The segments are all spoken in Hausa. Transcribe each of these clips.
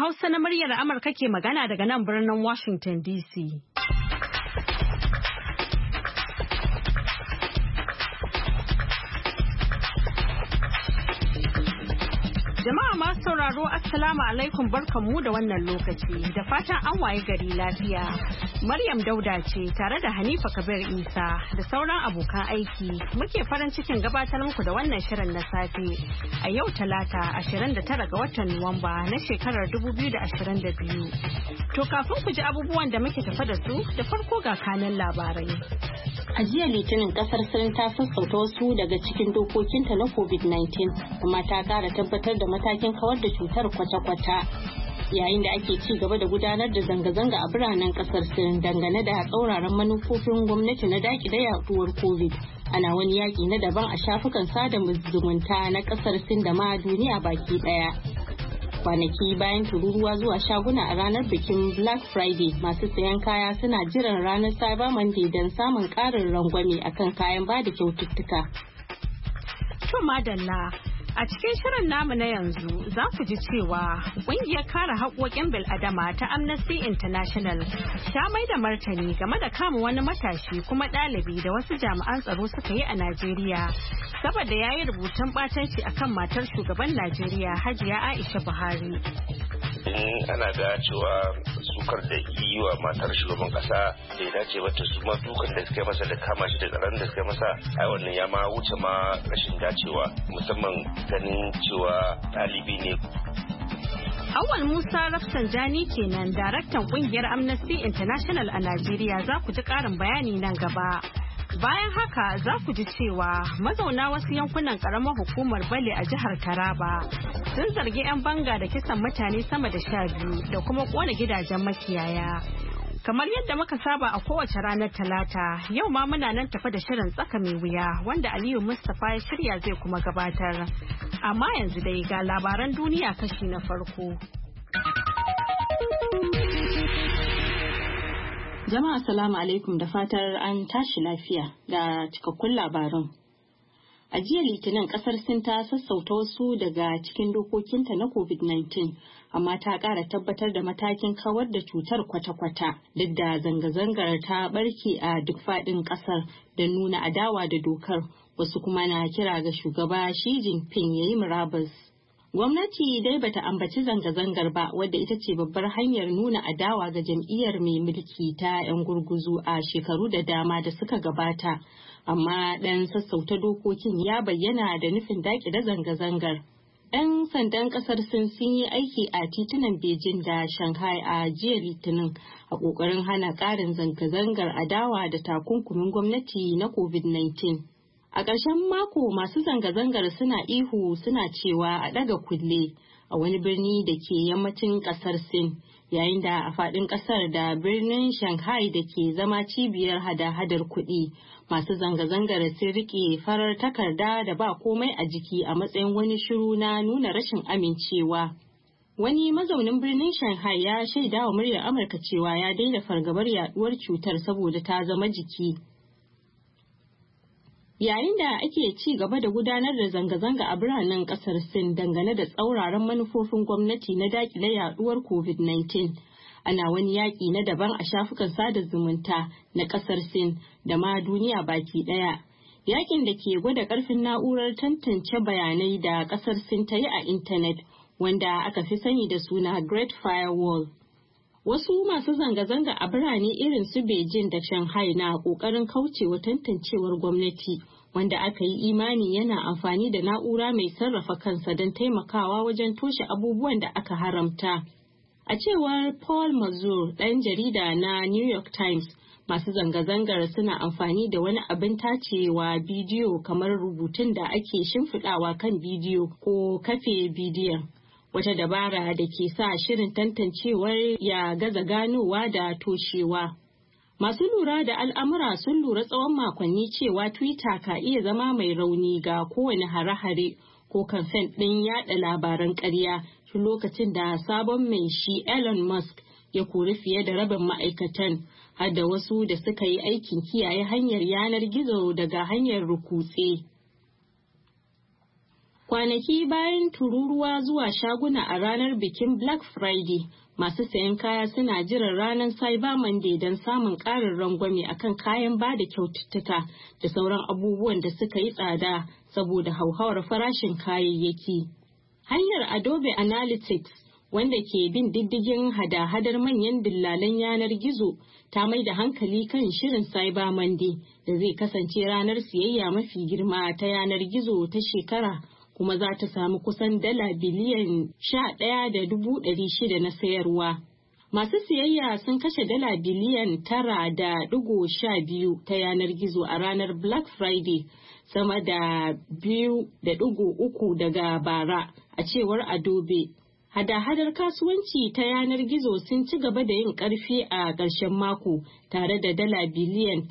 Hausa na muryar Amurka ke magana daga nan birnin Washington DC. Jama'a masu sauraro Assalamu alaikum barkanmu da wannan lokaci da fatan an waye gari lafiya. Maryam Dauda ce tare da Hanifa Kabir Isa da sauran abokan aiki muke farin cikin gabatar muku da wannan shirin na safe a yau Talata 29 ga watan Nuwamba na shekarar 2022. To kafin ku ji abubuwan da muke tafa da su da farko ga kanan labarai. A jiya Litinin kasar Sin ta sassauta wasu daga cikin dokokinta na COVID-19 kuma ta kara tabbatar da matakin kawar da cutar kwata-kwata. Yayin da ake ci gaba da gudanar da zanga-zanga a biranen kasar Sin dangane da tsauraran manufofin gwamnati na dakile yaduwar COVID. Ana wani yaki na daban a shafukan sada zumunta na kasar Sin da ma duniya baki daya. Kwanaki bayan tururuwa zuwa shaguna a ranar bikin Black Friday, masu sayan kaya suna jiran ranar Cyber Monday don samun ƙarin rangwame akan kayan bada kyaututtuka. To madalla, a cikin shirin namu na yanzu za ku ji cewa ƙungiyar kare haƙoƙin bil'adama ta Amnesty International ta mai da martani game da kama wani matashi kuma ɗalibi da wasu jami'an tsaro suka yi a Najeriya saboda ya yi rubutun ɓatanci akan matar shugaban Najeriya Hajiya Aisha Buhari. Ana ga cewa sukar da yi wa matar shugaban kasa bai dace wata su ma dukan da suka masa da kama shi da tsaron da suka masa ai wannan ya ma wuce ma rashin dacewa musamman ganin cewa ɗalibi ne. Awal Musa Rafsanjani kenan daraktan kungiyar Amnesty International a Najeriya, za ku ji ƙarin bayani nan gaba. Bayan haka za ku ji cewa mazauna wasu yankunan karamar hukumar Bale a jihar Taraba sun zargi 'yan banga da kisan mutane sama da 12 da kuma kona gidajen makiyaya. Kamar yadda muka saba a kowace ranar Talata, yau ma muna nan tafa da shirin tsaka mai wuya wanda Aliyu Mustapha ya shirya zai kuma gabatar. Amma yanzu dai ga labaran duniya kashi na farko. Jama'a salamu alaikum da fatar an tashi lafiya ga cikakkun labaran. A jiya Litinin kasar Sin ta sassauta wasu daga cikin dokokinta na COVID-19 amma ta ƙara tabbatar da matakin kawar da cutar kwata-kwata duk da zanga-zangar ta barke a duk faɗin ƙasar da nuna adawa da dokar, wasu kuma na kira ga shugaba Xi Jinping ya yi murabus. Gwamnati dai bata ambaci zanga-zangar ba, wadda ita ce babbar hanyar nuna adawa ga jam'iyyar mai mulki ta 'yan gurguzu a shekaru da dama da suka gabata, amma ɗan sassauta dokokin ya bayyana da nufin daƙile zanga-zangar. 'Yan sandan ƙasar sun yi aiki a titunan Beijing da Shanghai a jiya Litinin a ƙoƙarin hana ƙarin zanga-zangar adawa da takunkumin gwamnati na COVID-19. A ƙarshen mako masu zanga-zangar suna ihu suna cewa a ɗaga kulle a wani birni da ke yammacin ƙasar Sin, yayin da a faɗin ƙasar da birnin Shanghai da ke zama cibiyar hada-hadar kuɗi. Masu zanga-zangar sun riƙe farar takarda da ba komai a jiki a matsayin wani shiru na nuna rashin amincewa. Wani mazaunin birnin Shanghai ya shaida wa muryar Amurka cewa ya daina fargabar yaɗuwar cutar saboda ta zama jiki. Yayin da ake ci gaba da gudanar da zanga-zanga a biranen kasar Sin dangane da tsauraran manufofin gwamnati na dakile yaduwar COVID-19, ana wani yaƙi na daban a shafukan sada zumunta na kasar Sin da ma duniya baki ɗaya. Yaƙin da ke gwada ƙarfin na'urar tantance bayanai da kasar Sin ta yi a intanet, wanda aka fi sani da suna Great Firewall. Wasu masu zanga-zanga a birane irin su Beijing da Shanghai na ƙoƙarin kaucewa tantancewar gwamnati, wanda aka yi imani yana amfani da na'ura mai sarrafa kansa don taimakawa wajen toshe abubuwan da aka haramta. A cewar Paul Mazur, ɗan jarida na New York Times, masu zanga-zangar suna amfani da wani abin tacewa bidiyo kamar rubutun da ake shimfiɗawa kan bidiyo ko kafe bidiyon. Wata dabara da ke sa shirin tantancewar ya gaza ganowa da toshewa. Masu lura da al'amura sun lura tsawon makonni cewa Twitter ka iya zama mai rauni ga kowane hare-hare ko kamfen ɗin yada labaran ƙarya tun lokacin da sabon mai shi Elon Musk ya kori fiye da rabin ma'aikatan, har da wasu da suka yi aikin kiyaye hanyar yanar gizo daga hanyar rukutse. Kwanaki bayan tururuwa zuwa shaguna a ranar bikin Black Friday, masu sayan kaya suna jiran ranar Cyber Monday don samun ƙarin rangwame akan kayan bada kyaututtuka da sauran abubuwan da suka yi tsada saboda hauhawar farashin kayayyaki. Hanyar Adobe Analytics, wanda ke bin diddigin hada-hadar manyan dillalan yanar gizo, ta mai da hankali kan shirin Cyber Monday da zai kasance ranar siyayya mafi girma ta yanar gizo ta shekara, kuma za ta samu kusan dala biliyan 11.600 na sayarwa. Masu siyayya sun kashe dala biliyan 9.12 ta yanar gizo a ranar Black Friday, sama da 2.3 daga bara, a cewar Adobe. Hada-hadar kasuwanci ta yanar gizo sun ci gaba da yin ƙarfi a ƙarshen mako, tare da dala biliyan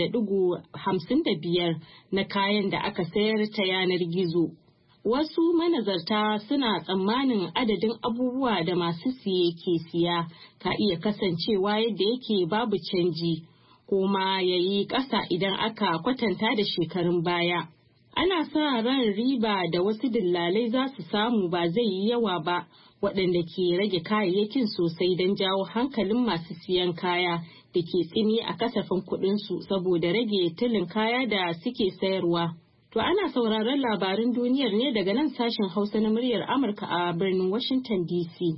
9.55 na kayan da aka sayar ta yanar gizo. Wasu manazarta suna tsammanin adadin abubuwa da masu siye ke siya ka iya kasancewa yadda yake babu canji, kuma ya yi ƙasa idan aka kwatanta da shekarun baya. Ana sa ran riba da wasu dillalai za su samu ba zai yi yawa ba, waɗanda ke rage kayayyakin sosai don jawo hankalin masu siyan kaya da ke tsini a kasafin kuɗinsu saboda rage tilin kaya da suke sayarwa. To ana sauraron labarin duniyar ne daga nan sashen Hausa na muryar Amurka a birnin Washington DC.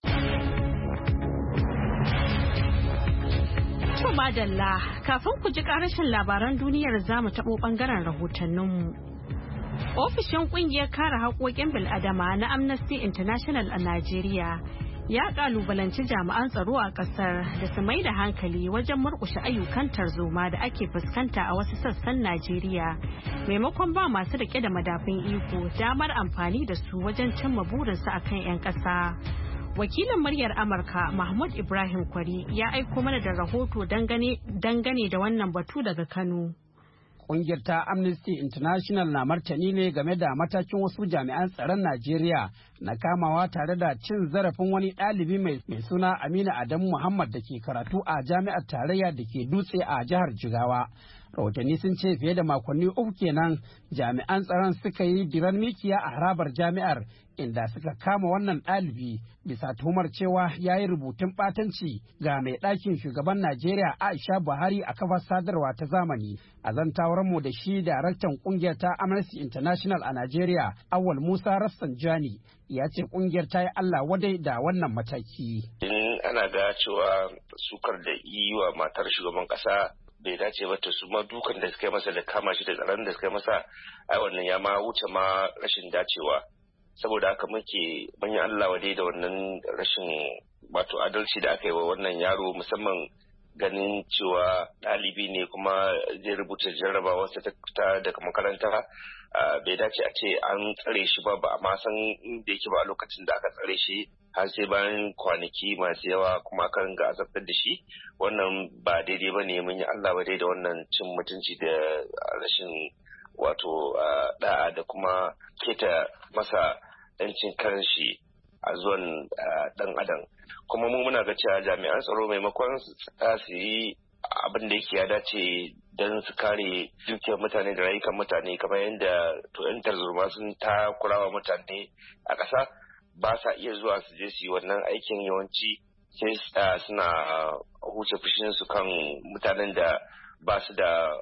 To madalla, kafin ku ji ƙarashin labaran duniyar za mu taɓo ɓangaren rahotanninmu. Ofishin ƙungiyar kare haƙoƙin bil'adama na Amnesty International a Najeriya ya ƙalubalanci jami'an tsaro a ƙasar da su mai da hankali wajen murƙushe ayyukan tarzoma da ake fuskanta a wasu sassan Najeriya, maimakon ba masu riƙe da madafun iko damar amfani da su wajen cimma burinsu akan 'yan ƙasa. Wakilin muryar Amurka Mahmud Ibrahim Kwari ya aiko mana da rahoto dangane da wannan batu daga Kano. Ƙungiyar ta Amnesty International na martani ne game da matakin wasu jami'an tsaron Najeriya na kamawa tare da cin zarafin wani ɗalibi mai suna Aminu Adamu Muhammad da ke karatu a jami'ar tarayya da ke Dutse a jihar Jigawa. Rahotanni sun ce fiye da makonni uku kenan jami'an tsaron suka yi diran mikiya a harabar jami'ar, inda suka kama wannan ɗalibi bisa tuhumar cewa ya yi rubutun ɓatanci ga mai ɗakin shugaban Najeriya Aisha Buhari a kafar sadarwa ta zamani. A zantawarmu da shi daraktan ƙungiyar ta Amnesty International a Najeriya, Awal Musa Rafsanjani, ya ce ƙungiyar ta yi Allah wadai da wannan mataki. In ana ga cewa sukar da yi wa matar shugaban ƙasa bai dace ba, ta su ma dukan da suka yi masa da kama shi da tsaron da suka yi masa, ai wannan ya ma wuce ma rashin dacewa. Saboda haka mun yi Allah wadai da wannan rashin wato adalci da aka yi wa wannan yaro, musamman ganin cewa ɗalibi ne kuma zai rubuta jarrabawa ta daga makaranta. Bai dace a ce an tsare shi ba a ma san inda yake ba a lokacin da aka tsare shi, har sai bayan kwanaki masu yawa kuma aka ringa azabtar da shi. Wannan ba daidai ba ne. Mun yi Allah wadai da wannan cin mutunci da rashin wato da'a da kuma keta masa yancin kanshi a zuwan dan adam. Kuma mu muna ga cewa jami'an tsaro maimakon su yi abin da yake ya dace don su kare dukiyar mutane da rayukan mutane, kamar yadda to yan tarzoma sun takurawa mutane a ƙasa, ba sa iya zuwa su je su yi wannan aikin. Yawanci sai suna huce fushinsu kan mutanen da ba su da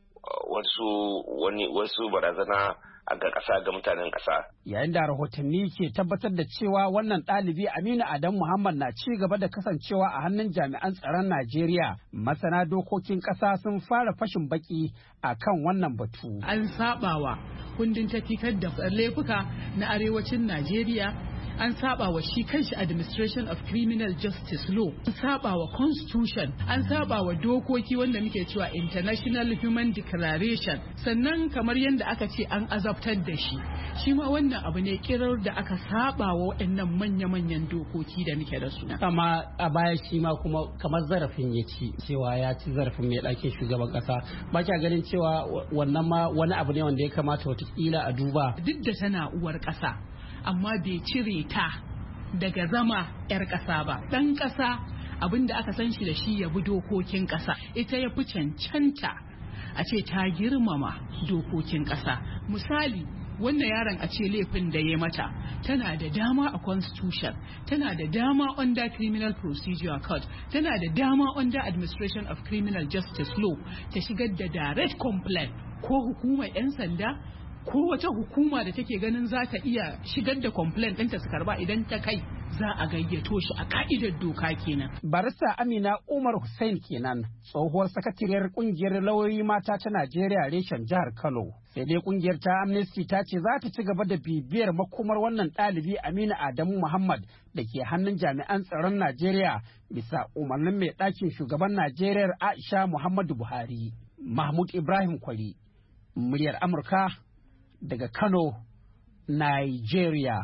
wasu barazana a ga ƙasa ga mutanen ƙasa. Yayin da rahotanni ke tabbatar da cewa wannan ɗalibi Aminu Adamu Muhammad na ci gaba da kasancewa a hannun jami'an tsaron Najeriya, masana dokokin ƙasa sun fara fashin baki a kan wannan batu. An saɓawa kundin tafiyar da laifuka na arewacin Najeriya, an saba wa shi kanshi Administration of Criminal Justice Law, an saba wa Constitution, an saba wa dokoki wanda muke cewa International Human Declaration. Sannan kamar yadda aka ce an azabtar da shi ma wannan abu ne kirar da aka saba wa waɗannan manya-manyan dokoki da muke da su. Amma a baya shi ma kuma kamar zarafin ya ci, cewa ya ci zarafin mai ɗakin shugaban ƙasa. Ba kya ganin cewa wannan ma wani abu ne wanda ya kamata watakila a duba? Duk da tana uwar ƙasa, amma bai cire ta daga zama 'yar ƙasa ba. Ɗan ƙasa abin da aka san shi da shi ya bi dokokin ƙasa, ita ya fi cancanta a ce ta girmama dokokin ƙasa. Misali, wannan yaron a ce laifin da ya mata, tana da dama a constitution, tana da dama under criminal procedure code, tana da dama under administration of criminal justice law ta shigar da direct complaint ko hukumar 'yan sanda ko wata hukuma da take ganin za ta iya shigar da complaint ɗinta su karba idan ta kai za a gayyato shi a ka'idar doka kenan. Barista Amina Umar Hussein kenan, tsohuwar sakatariyar kungiyar lauyoyi mata ta Najeriya reshen jihar Kano. Sai dai kungiyar ta Amnesty ta ce za ta ci gaba da bibiyar makomar wannan ɗalibi Aminu Adamu Muhammad da ke hannun jami'an tsaron Najeriya bisa umarnin mai ɗakin shugaban Najeriya Aisha Muhammadu Buhari. Mahmud Ibrahim Kwari, muryar Amurka daga Kano, Nigeria.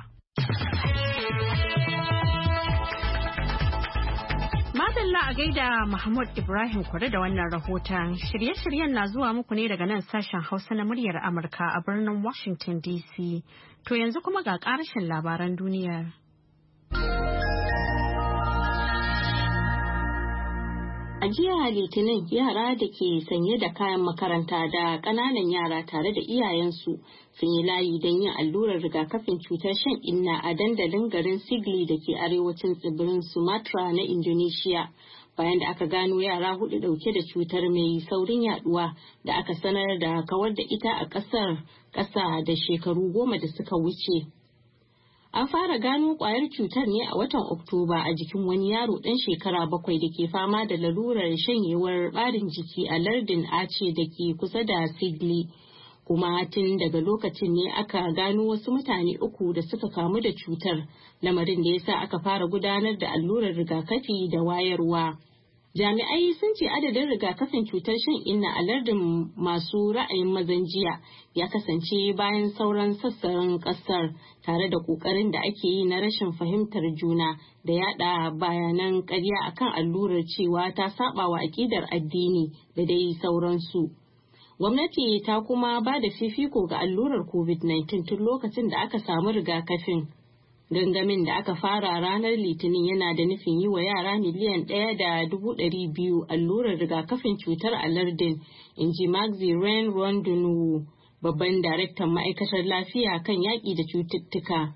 Madalla a gaida Mahmud Ibrahim Kwari da wannan rahoton. Shirye-shiryen na zuwa muku ne daga nan sashen Hausa na muryar Amurka a birnin Washington DC. To yanzu kuma ga ƙarashin labaran duniyar. A jiya Litinin yara da ke sanye da kayan makaranta da ƙananan yara tare da iyayensu sun yi layi don yin allurar rigakafin cutar shan inna a dandalin garin Sigli da ke arewacin tsibirin Sumatra na Indonesia bayan da aka gano yara 4 dauke da cutar mai saurin yaduwa da aka sanar da kawar da ita a ƙasa da shekaru 10 da suka wuce. An fara gano kwayar cutar ne a watan Oktoba a jikin wani yaro ɗan shekara 7 da ke fama da lalurar shanyewar ɓarin jiki a lardin Aceh da ke kusa da Sigli. Kuma tun daga lokacin ne aka gano wasu mutane 3 da suka kamu da cutar, lamarin da ya sa aka fara gudanar da allurar rigakafi da wayarwa. Jami'ai sun ce adadin rigakafin cutar shan inna a lardin masu ra'ayin mazan jiya ya kasance bayan sauran sassan kasar tare da kokarin da ake yi na rashin fahimtar juna da yada bayanan ƙarya akan allurar cewa ta saba wa aƙidar addini da dai sauransu. Gwamnati ta kuma ba da fifiko ga allurar COVID-19 tun lokacin da aka samu rigakafin. Gangamin da aka fara ranar Litinin yana da nufin yi wa yara miliyan 1.200 allurar rigakafin cutar a lardin, in ji Maxi Ren Rondonu, babban daraktan ma'aikatar lafiya kan yaƙi da cututtuka.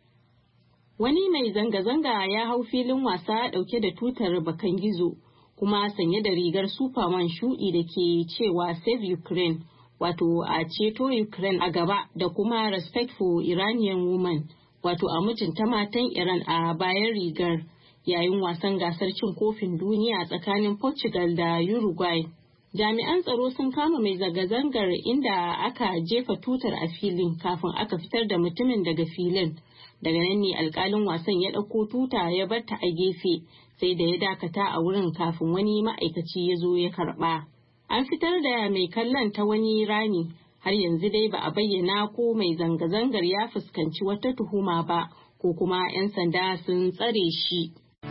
Wani mai zanga-zanga ya hau filin wasa ɗauke da tutar bakan gizo, kuma sanye da rigar Superman shuɗi da ke cewa Save Ukraine, wato a ceto Ukraine a gaba da kuma Respect for Iranian Women. Wato a mutunta matan Iran a bayan rigar yayin wasan gasar cin kofin duniya tsakanin Portugal da Uruguay. Jami'an tsaro sun kama mai zanga-zangar inda aka jefa tutar a filin kafin aka fitar da mutumin daga filin. Daga nan ne alkalin wasan ya ɗauko tuta ya bar ta a gefe sai da ya dakata a wurin kafin wani ma'aikaci ya zo ya karɓa. An fitar da mai kallon ta wani rami. Har yanzu dai ba a bayyana ko mai zanga-zangar ya fuskanci wata tuhuma ba ko kuma 'yan sanda sun tsare shi.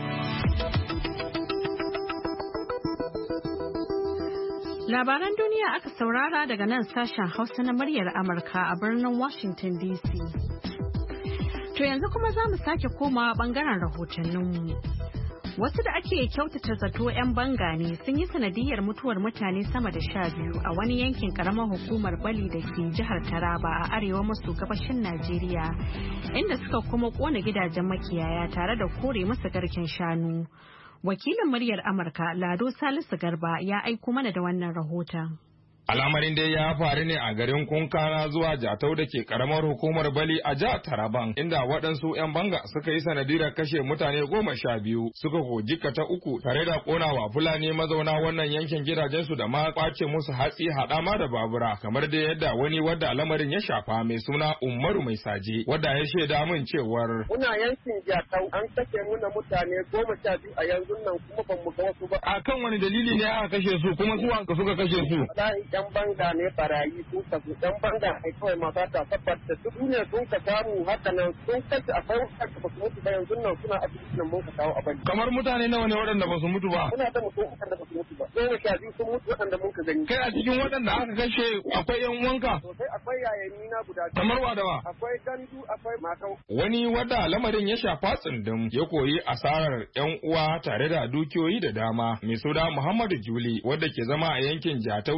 Labaran duniya aka saurara daga nan sashen Hausa na muryar Amurka a birnin Washington DC. To yanzu kuma za mu sake komawa bangaren rahotanninmu. Wasu da ake kyautata zato 'yan banga ne sun yi sanadiyar mutuwar mutane sama da 12 a wani yankin karamar hukumar Bali da ke jihar Taraba a arewa maso gabashin Najeriya, inda suka kuma kona gidajen makiyaya tare da kore musu garken shanu. Wakilin muryar Amurka Lado Salisu Garba ya aiko mana da wannan rahoton. Al'amarin dai ya faru ne a garin Kunkana zuwa Jatau da ke karamar hukumar Bali a jihar Taraban, inda waɗansu 'yan banga suka yi sanadiyar kashe mutane 12 suka jikata ta 3 tare da ƙonawa Fulani mazauna wannan yankin gidajensu da ma kwace musu hatsi haɗama da babura, kamar dai yadda wani wadda al'amarin ya shafa mai suna Umaru Mai Saje wadda ya shaida min cewar. Muna yankin Jatau an kashe muna mutane 12 a yanzu nan kuma ban mu ga wasu ba. A kan wani dalili ne aka kashe su kuma su suka kashe su? Yan banga ne barayi sun tafi yan banga ne kawai mata ta tabbata duk ne sun ka samu haka nan sun kace akwai wanda ba su mutu ba yanzu nan suna asibiti nan mun ka kawo abin. Kamar mutane nawa ne waɗanda ba su mutu ba? Suna da mutum waɗanda ba su mutu ba. 12 sun mutu waɗanda mun ka gani. Kai a cikin waɗanda aka kashe akwai yan uwanka? Sosai akwai yayanni na guda. Kamar wa da wa? Akwai gandu akwai matau. Wani wadda lamarin ya shafa tsundum ya koyi asarar yan uwa tare da dukiyoyi da dama mai suna Muhammadu Juli wadda ke zama a yankin Jatau da ke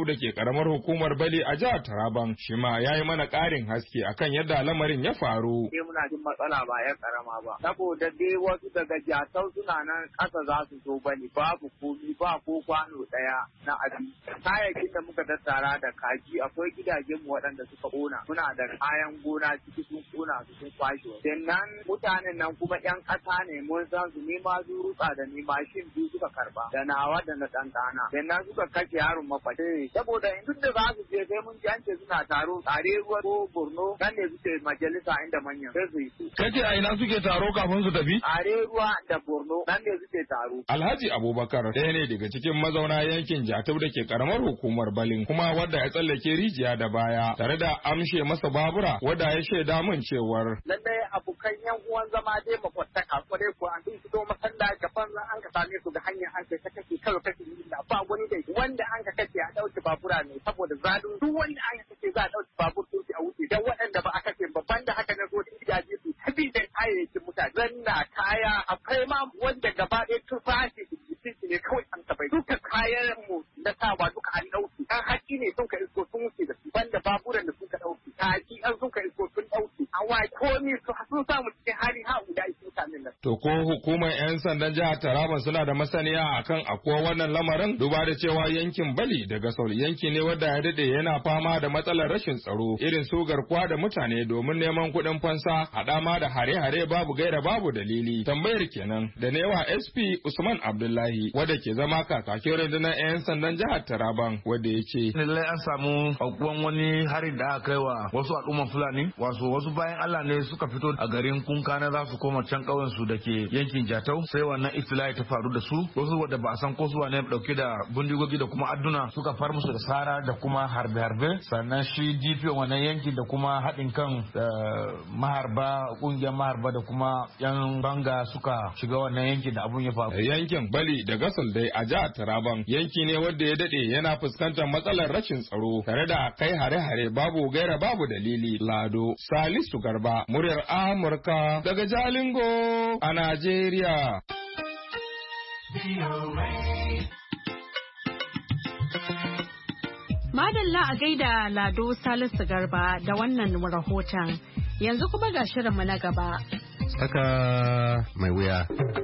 karamar hukumar Bali a jihar Taraban shi ma ya yi mana ƙarin haske akan yadda lamarin ya faru. Muna jin matsala ba ya karama ba saboda dai wasu daga Jatau suna nan ƙasa za su zo Bali babu komi ba ko kwano ɗaya na abinci. Kayayyakin da muka tattara da kaji akwai gidajen mu waɗanda suka ƙona muna da kayan gona ciki sun ƙona su sun kwashe. Sannan mutanen nan kuma 'yan ƙasa ne mun san su nema zurutsa da ni mashin biyu suka karba da nawa da na ɗanɗana. Sannan suka kashe yaron mafaɗi. Saboda in duk da za su je sai mun ji an ce suna taro tsare ruwa ko Borno nan ne suke majalisa inda manyan sai su yi su. Kace a ina suke taro kafin su tafi? Tsare ruwa da Borno nan ne suke taro. Alhaji Abubakar ɗaya ne daga cikin mazauna yankin Jatau da ke karamar hukumar Balin kuma wadda ya tsallake rijiya da baya tare da amshe masa babura wadda ya shaida min cewar. Lallai abokan yan uwan zama dai makwataka kwarai ko an fito masallaci gaban an ka same su da hanyar an kai ta kake karo kake da ba wani dai wanda an ka kace a dauke babura ne saboda zalun duk wanda an ka kace za a dauke babur sun a wuce dan waɗanda ba a kace babban da haka na zo da gidaje su tabi da kayayyakin mutane zanna kaya akwai ma wanda gaba ɗaya tufafi ne kawai an tabai duka kayan mu na sawa duka an dauke an haƙi ne sun ka isko sun wuce da su banda baburan da suka dauke kaji an sun ka isko sun dauke hawa komi sun samu cikin hali ha guda mutanen nan. To ko hukumar 'yan sandan jihar Taraba suna da masaniya akan akwai wannan lamarin duba da cewa yankin Bali da Gasol yanki ne wanda ya dade yana fama da matsalar rashin tsaro irin su garkuwa da mutane domin neman kuɗin fansa haɗa ma da hare-hare babu gaira babu dalili. Tambayar kenan da newa SP Usman Abdullahi wanda ke zama kakakin rundunar 'yan sandan jihar Taraban wanda ya ce. Lallai an samu aukuwan wani hari da aka kai wa wasu al'umman Fulani wasu bayan Allah ne suka fito a garin Kunkana za su koma can ƙauyen su da ke yankin Jatau sai wannan iftila'i ta faru da su wasu wadda ba a san ko su wane dauke da bindigogi da kuma adduna suka far musu da sara da kuma harbe-harbe sannan shi DPO wannan yankin da kuma haɗin kan ƙungiyar maharba da kuma yan banga suka shiga wannan yankin da abun ya faru. Yankin Bali da Gasol dai a jihar Taraban yanki ne wanda ya dade yana fuskantar matsalar rashin tsaro tare da kai hare-hare babu gaira babu dalili. Lado Salisu Garba muryar Amurka daga Jalingo a Najeriya. Madalla a gaida Lado Salisu Garba da wannan rahoton. Yanzu kuma ga shirinmu na gaba. Tsaka mai wuya.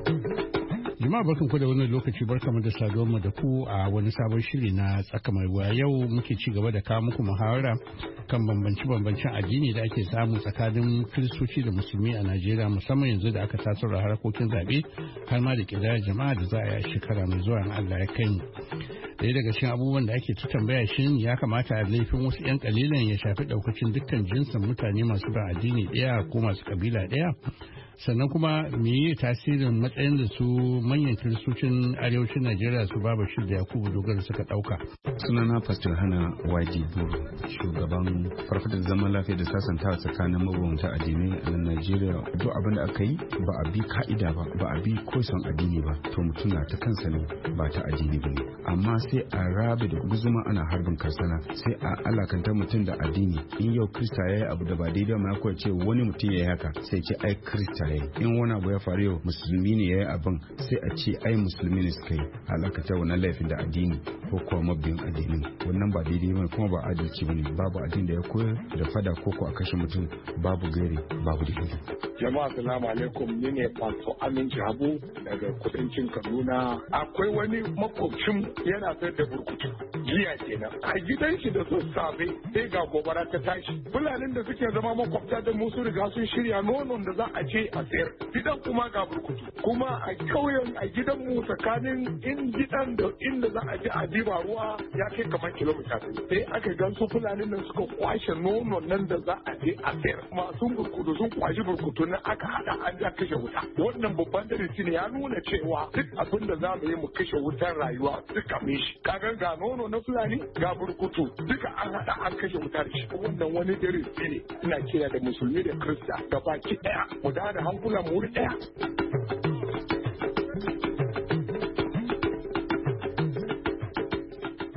Jama'a barkan ku da wannan lokaci barkamu da saduwar mu da ku a wani sabon shiri na tsaka mai wuya. Yau muke ci gaba da kawo muku muhawara kan bambance-bambancen addini da ake samu tsakanin Kiristoci da Musulmi a Najeriya musamman yanzu da aka tasar da harkokin zaɓe har ma da ƙidayar jama'a da za a yi a shekara mai zuwa in Allah ya kai mu. Daya daga cikin abubuwan da ake ta tambaya shin ya kamata a laifin wasu 'yan kalilan ya shafi ɗaukacin dukkan jinsin mutane masu bin addini ɗaya ko masu kabila ɗaya? Sannan kuma meye tasirin matsayin da su manyan kiristocin arewacin Najeriya su Baba Bashir da Yakubu Dogara suka dauka. Sunana Pastor Hana Waji Buru, shugaban farfadar zaman lafiya da sasantawa tsakanin mabambanta addinai a Najeriya. Duk abin da aka yi ba a bi ka'ida ba a bi koson addini ba, to mutum na ta kansa ne ba ta addini ba ne. Amma sai a rabe da guzuma ana harbin karsana, sai a alakanta mutum da addini. In yau Kirista ya yi abu da ba daidai ma ya ce wani mutum ya yi haka sai ce ai Kirista in wani abu ya faru yau musulmi ne ya yi abin sai a ce ai musulmi ne suka yi alakata wannan laifin da addini ko kuma mabiyin addinin wannan ba daidai ba kuma ba adalci ba ne babu addini da ya koyar da fada ko a kashe mutum babu gairi babu dalili. Jama'a salamu alaikum ni ne Pastor Aminci Habu daga kudancin Kaduna. Akwai wani makwabcin yana sayar da burkutu jiya kenan a gidan shi da sassafe sai ga gobara ta tashi fulanin da suke zama makwabta da mu su riga sun shirya nonon da za a ce a sayar gidan kuma ga burkutu kuma a kauyen a gidan mu tsakanin in gidan da inda za a je a diba ruwa ya kai kamar kilomita sai aka gan su fulanin nan suka kwashe nonon nan da za a je a sayar masu burkutu sun kwashi burkutu na aka hada an ja kashe wuta wannan babban darasi ne ya nuna cewa duk abin da za mu yi mu kashe wutar rayuwa duka mai shi kaga ga nono na fulani ga burkutu duka an hada an kashe wutar shi wannan wani darasi ne ina kira da musulmi da kirista da baki daya mu da hankula mu wuri daya.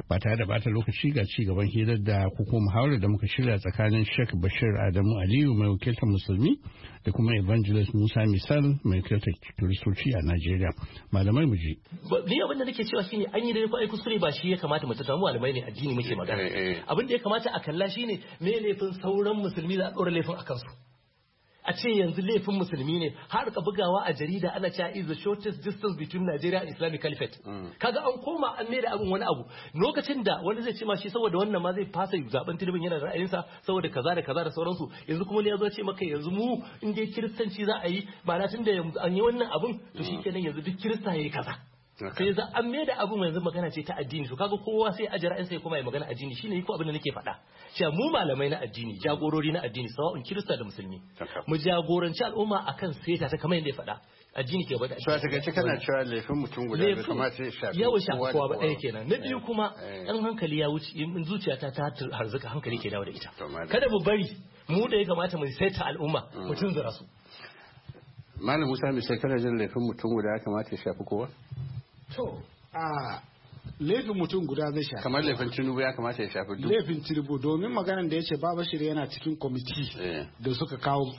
Ba tare da bata lokaci ga ci gaban hirar da kuko muhawarar da muka shirya tsakanin Sheikh Bashir Adamu Aliyu mai wakiltar musulmi da kuma Evangelist Musa Misal mai wakiltar Kiristoci a Najeriya. Malamai mu ji. Ni abin da nake cewa shine an yi da kuskure ba shi ya kamata mu tattauna, malamai ne addini muke magana. Abin da ya kamata a kalla shine me laifin sauran musulmi da a ɗora laifin a kansu. A ce yanzu laifin musulmi ne har ka bugawa a jarida ana cewa is the shortest distance between Nigeria and Islamic Caliphate. Kaga an koma an mai da abin wani abu lokacin da wani zai ce ma shi saboda wannan ma zai fasa zaben tilibin yana da ra'ayinsa saboda kaza da kaza da sauransu, yanzu kuma ne ya zo ce maka yanzu mu in dai kiristanci za a yi ma'ana tun da an yi wannan abin to shikenan yanzu duk kirista yayi kaza. Sai za an mai da abin yanzu magana ce ta addini, to kaga kowa sai a ra'ayin sai kuma ya magana addini, shine ko abin da nake faɗa cewa mu malamai na addini, jagorori na addini sawa'un kirista da musulmi mu jagoranci al'umma akan seta ta kamar yadda ya faɗa addini ke bada. So a takaice kana cewa laifin mutum guda bai kamata ya shafi kowa ba ɗaya kenan. Na biyu kuma ɗan hankali ya wuce, in zuciyata ta harzuka hankali ke dawo da ita. Kada mu bari mu da ya kamata mu saita al'umma mu tunzura su. Malam Musa mai sai kana jin laifin mutum guda ya kamata ya shafi kowa? To, laifin mutum guda zai shafi. Kamar laifin Tinubu ya kamata ya shafi duk. Laifin Tinubu domin maganar da ya ce Babashir yana cikin kwamiti da suka kawo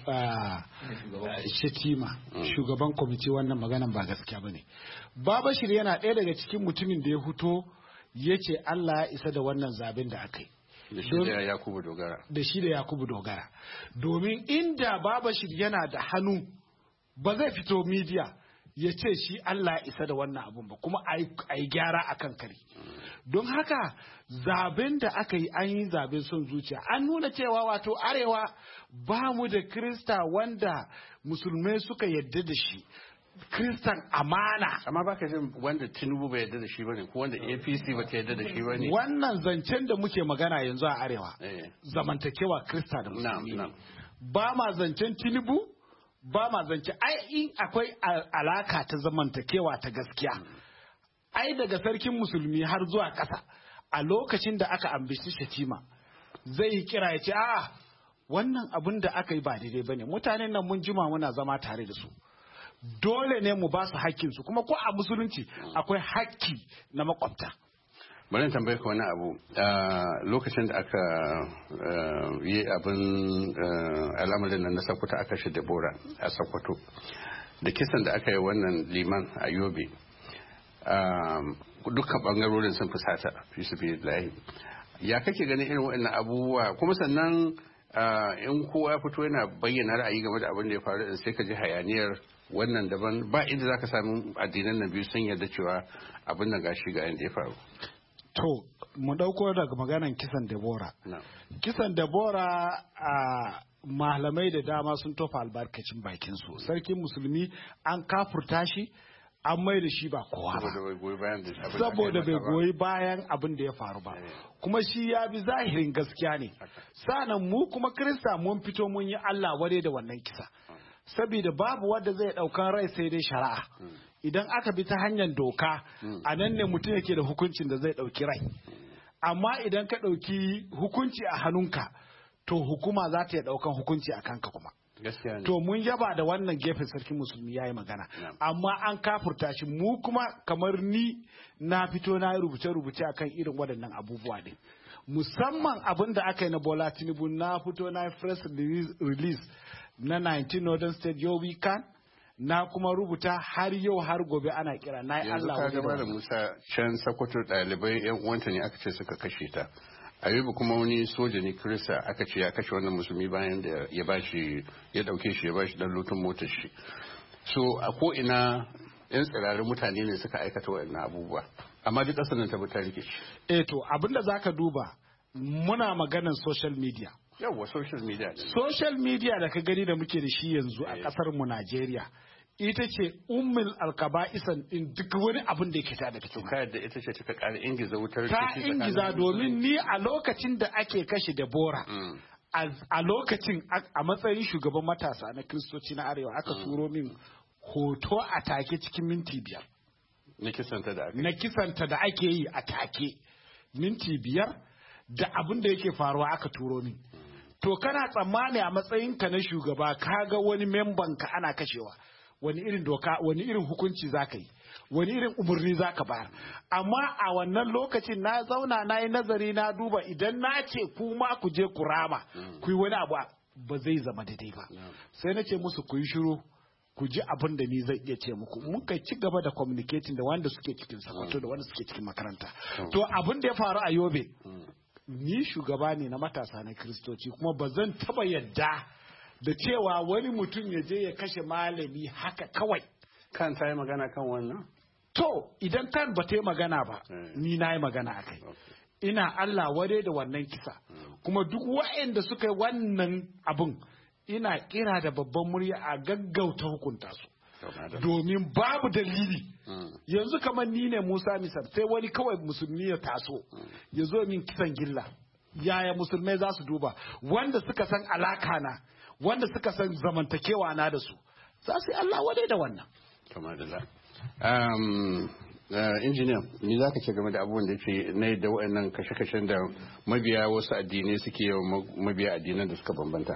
Shetima, shugaban kwamiti, wannan maganar ba gaskiya ba ne. Babashir yana ɗaya daga cikin mutumin da ya fito ya ce Allah ya isa da wannan zaben da aka yi. Da shi da Yakubu Dogara. Da shi da Yakubu Dogara. Domin inda Babashir yana da hannu ba zai fito midiya ya ce shi Allah ya isa da wannan abun ba, kuma a yi gyara a kan kare. Don haka zaben da aka yi an yi zaben son zuciya, an nuna cewa wato arewa ba mu da Kirista wanda musulmai suka yadda da shi, Kiristan amana. Amma baka jin wanda Tinubu bai yadda da shi bane ko wanda APC ba ta yadda da shi bane. Wannan zancen da muke magana yanzu a arewa zamantakewa Kirista da musulmi. Ba ma zancen Tinubu, ba ma zance in akwai alaka ta zamantakewa ta gaskiya, daga sarkin musulmi har zuwa ƙasa a lokacin da aka ambaci Shetima zai yi kira ya ce wannan abin da aka yi ba daidai bane, mutanen nan mun jima muna zama tare da su, dole ne mu ba su hakkinsu, kuma ko a musulunci akwai hakki na makwabta. Bari in tambaye ka wani abu. Lokacin da aka yi abin al'amarin nan na Sokoto aka shi Debora a Sokoto, da kisan da aka yi wannan liman a Yobe, dukkan bangarorin sun fusata fi su lahi. Ya kake ganin irin waɗannan abubuwa, kuma sannan in kowa ya fito yana bayyana ra'ayi game da abin da ya faru, sai ka ji hayaniyar wannan daban, ba inda zaka samu addinan nan biyu sun yarda cewa abin nan gashi ga yanda ya faru. To, mu ɗauko daga maganan kisan Debora. Kisan Debora malamai da dama sun tofa albarkacin bakinsu. Sarkin musulmi an kafurta shi, an mai da shi ba kowa ba. Saboda bai goyi bayan abin da ya faru ba. Kuma shi ya bi zahirin gaskiya ne. Sanan mu kuma Kirista mun fito mun yi Allah wade da wannan kisa. Saboda babu wanda zai ɗaukan rai sai dai shari'a. Idan aka bi ta hanyar doka a nan ne mutum yake da hukuncin da zai ɗauki rai, amma idan ka ɗauki hukunci a hannunka to hukuma za ta yi ɗaukan hukunci a kanka kuma. To mun yaba da wannan gefen sarkin musulmi ya yi magana, amma an kafurta shi. Mu kuma kamar ni na fito na yi rubuce-rubuce akan irin waɗannan abubuwa ne, musamman abin da aka yi na Bola Tinubu. Na fito na yi press release na 19 Northern State Your Weekend, na kuma rubuta har yau har gobe ana kira na yi Allah wajen da Musa can Sokoto ɗalibai yan uwanta ne aka ce suka kashe ta. Ayubu kuma wani soja ne Kirista aka ce ya kashe wannan musulmi bayan da ya ɗauke shi ya bashi dan lutun motar shi. So a ko ina yan tsirarin mutane ne suka aikata waɗannan abubuwa, amma duk ƙasar nan ta ta rike shi. To abinda zaka duba, muna maganar social media. Yawwa social media. Social media da ka gani da muke da shi yanzu a ƙasar mu Najeriya, ita ce ummul alkaba'isan din duk wani abin da yake ta da cikin. Ka da ita ce ta ƙara ingiza wutar ta ingiza, domin ni a lokacin da ake kashe Debora a lokacin a matsayin shugaban matasa na Kiristoci na Arewa aka turo min hoto a take cikin minti 5 na kisanta da ake yi a take minti 5 da abin da yake faruwa aka turo min. To kana tsammani a matsayinka na shugaba ka ga wani memban ka ana kashewa, wani irin doka, wani irin hukunci za ka yi? wani irin umarni za ka bayar. Amma a wannan lokacin na zauna na yi nazari na duba idan na ce ku ma ku je ku rama ku yi wani abu ba zai zama daidai ba. Sai na ce musu ku yi shiru ku ji abin da ni zai iya ce muku. Mun kai ci gaba da communicating da wanda suke cikin Sokoto da wanda suke cikin makaranta. To abin da ya faru a Yobe, ni shugaba ne na matasa na Kiristoci kuma ba zan taba yadda da cewa wani mutum ya je ya kashe malami haka kawai. Kan ta yi magana kan wannan? To idan kan ba ta yi magana ba, ni na yi magana a kai. Ina Allah wadai da wannan kisa. Kuma duk waɗanda suka yi wannan abin, ina kira da babban murya a gaggauta hukunta su. Domin babu dalili. Yanzu kamar ni ne Musa Misal, sai wani kawai musulmi ya taso, ya zo min kisan gilla. Yaya musulmai za su duba? Wanda suka san alaka na, wanda suka san zamantakewa na da su, za su yi Allah wadai da wannan. Kamar da injiniya, ni za ka ce game da abubuwan da ke na da waɗannan kashe-kashen da mabiya wasu addinai suke yawan mabiya addinan da suka bambanta?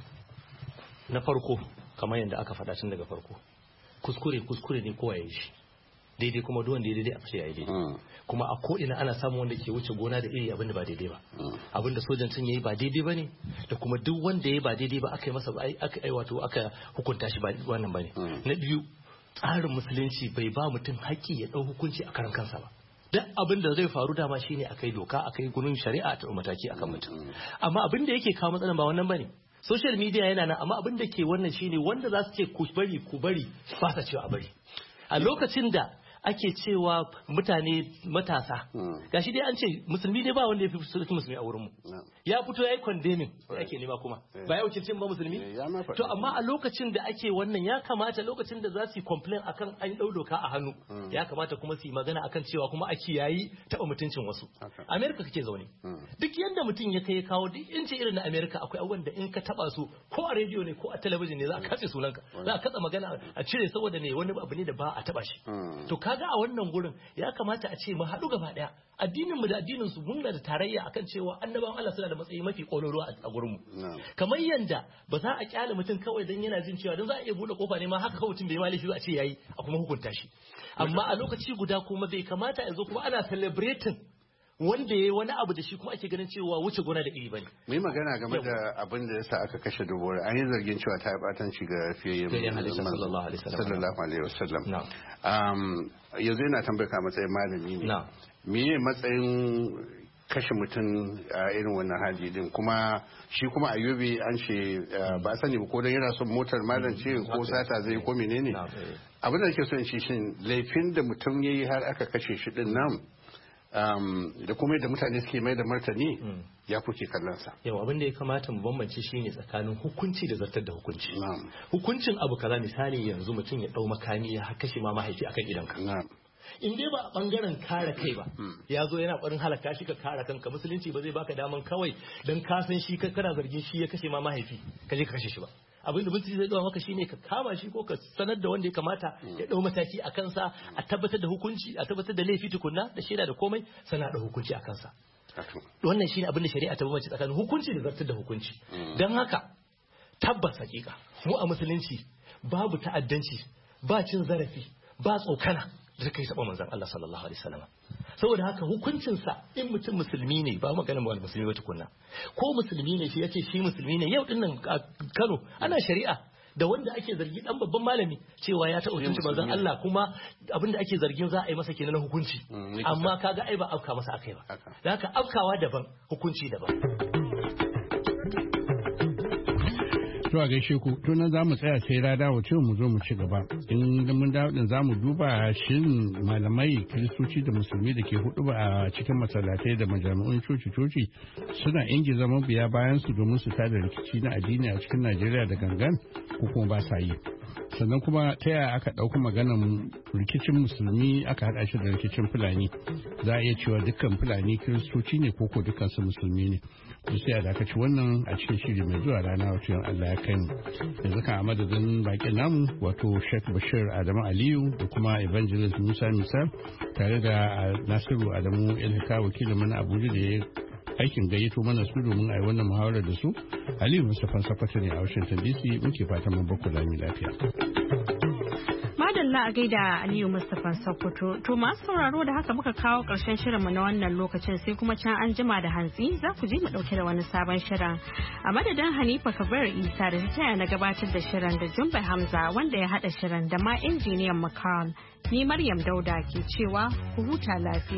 Na farko, kamar yadda aka faɗa tun daga farko, kuskure ne kowa ya yi shi. Daidai kuma duwan daidai a ya yi daidai. Kuma a ko'ina ana samun wanda ke wuce gona da iri abin da ba daidai ba. Abin da sojan sun yayi ba daidai ba ne, da kuma duk wanda ya ba daidai ba aka yi masa aka hukunta shi ba wannan ba ne. Na biyu, tsarin musulunci bai ba mutum haƙƙi ya ɗau hukunci a karan kansa ba. Duk abin da zai faru dama shine akai doka, akai gurin shari'a ta mataki akan mutum. Amma abin da yake kawo matsalan ba wannan bane. Social media yana nan, amma abin da ke wannan shine wanda za su ce ku bari ba sa cewa a bari. A lokacin da ake cewa mutane matasa, gashi dai an ce musulmi dai ba wanda ya fi musulmi a wurinmu, ya fito ya yi condemning ake nema kuma ba ya wuce ba musulmi. To amma a lokacin da ake wannan ya kamata lokacin da za su yi complain akan an ɗau doka a hannu, ya kamata kuma su yi magana akan cewa kuma a kiyayi taɓa mutuncin wasu. Amerika kake zaune, duk yanda mutum ya kai ya kawo duk inci irin na Amerika akwai abubuwan da in ka taɓa su ko a rediyo ne ko a talabijin ne za a katse sunanka, za a katsa magana a cire saboda ne wani abu ne da ba a taɓa shi. To kaga a wannan gurin ya kamata a ce mu haɗu gaba ɗaya, addininmu da addinin su mun da tarayya akan cewa annabawan Allah suna da matsayi mafi kololo a gurin mu. Kamar yanda ba za a kyale mutum kawai dan yana jin cewa dan za a iya bude kofa ne ma haka kawai mutum bai malishi ba a ce yayi a kuma hukunta shi. Amma a lokaci guda kuma bai kamata a zo kuma ana celebrating wanda ya yi wani abu da shi kuma ake ganin cewa wuce gona da iri bane. Mu yi magana game da abin da yasa aka kashe Dubura. An yi zargin cewa ta yi batanci ga fiyayyen halitta sallallahu alaihi wasallam. Yanzu yana tambayar ka matsayin malami ne. Me matsayin kashe mutum a irin wannan hali din, kuma shi kuma Ayyubi an ce ba sani ba ko dan yana son motar malam ce ko sata zai ko menene. Abin da nake so in ce shin laifin da mutum yayi har aka kashe shi din nan da kuma yadda mutane suke mai da martani ya kuke kallonsa. Yau abin da ya kamata mu bambance shi ne tsakanin hukunci da zartar da hukunci. Hukuncin abu kaza misali yanzu mutum ya dau makami ya kashe ma mahaifi akan idanka. In dai ba a bangaren kare kai ba, ya zo yana ƙwarin halaka shi ka kare kanka, musulunci ba zai baka daman kawai don ka san shi kana zargin shi ya kashe ma mahaifi ka je ka kashe shi ba. Abin da mutum zai gawa maka shine ka kama shi ko ka sanar da wanda ya kamata ya dau mataki a kansa, a tabbatar da hukunci, a tabbatar da laifi tukunna da shaida da komai, sana da hukunci a kansa. Wannan shine abin da shari'a ta bambance tsakanin hukunci da zartar da hukunci. Don haka tabbas hakika mu a musulunci babu ta'addanci, ba cin zarafi, ba tsokana da kai saba manzon Allah sallallahu alaihi wasallam. Saboda haka hukuncinsa in mutum musulmi ne, ba magana ba musulmi ba tukunna, ko musulmi ne shi yace shi musulmi ne, yau dinnan a Kano ana shari'a da wanda ake zargi dan babban malami cewa ya taɓa mutunci manzon Allah, kuma abinda ake zargin za a yi masa kenan na hukunci, amma kaga ai ba afka masa akai ba. Da haka afkawa daban, hukunci daban. To a gaishe ku, to nan za mu tsaya sai rada wace mu zo mu ci gaba. In mun dawo din za mu duba shin malamai kiristoci da musulmi da ke hudu ba a cikin masallatai da majami'un coci-coci suna ingiza mabiya bayan su domin su tada rikici na addini a cikin Najeriya da gangan ko kuma ba sa yi. Sannan kuma ta yaya aka ɗauki maganan rikicin musulmi aka haɗa shi da rikicin Fulani. Za a iya cewa dukkan Fulani kiristoci ne ko dukkan su musulmi ne. Sai a dakaci wannan a cikin shiri mai zuwa rana wato yan Allah ya kai mu. Yanzu kan a madadin bakin namu wato Sheikh Bashir Adamu Aliyu da kuma Evangelist Musa Misal tare da Nasiru Adamu Elhika wakilin mana Abuja da ya aikin gayyato mana su domin a yi wannan muhawarar da su. Aliyu Mustapha Sakwato ne a Washington DC, muke fatan mun baku lami lafiya. Madalla a gaida Aliyu Mustapha Sokoto. To masu sauraro da haka muka kawo ƙarshen shirinmu na wannan lokacin sai kuma can an jima da hantsi za ku ji mu ɗauke da wani sabon shirin. A madadin Hanifa Kabir Isa da ta taya na gabatar da shirin da Jumbe Hamza wanda ya haɗa shirin da ma injiniyan Makan. Ni Maryam Dauda ke cewa ku huta lafiya.